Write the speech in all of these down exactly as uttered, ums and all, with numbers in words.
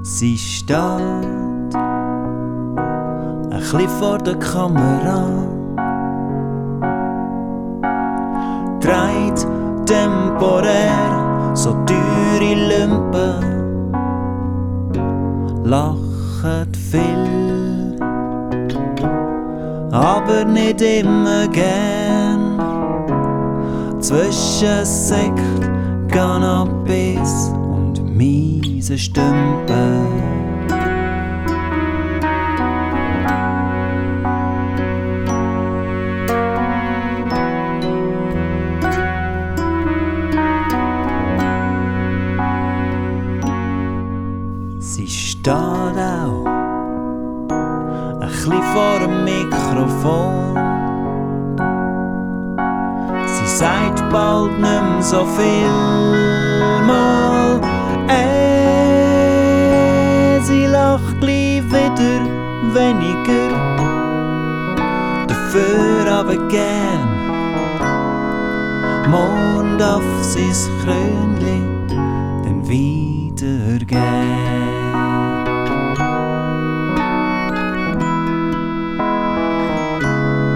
Sie steht ein bisschen vor der Kamera, dreht temporär so teure Lumpen, lacht viel, aber nicht immer gern. Zwischen Sekt, Cannabis und miese Stümpen. Sie steht auch ein bisschen vor dem Mikrofon. Sie sagt bald nicht mehr so viel mal. Äh, sie lacht gleich wieder weniger, dafür aber gern. Mond auf sein Krönli, dann wieder gern.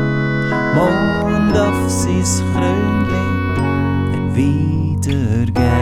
Mond auf sein Krönli, dann wieder gern.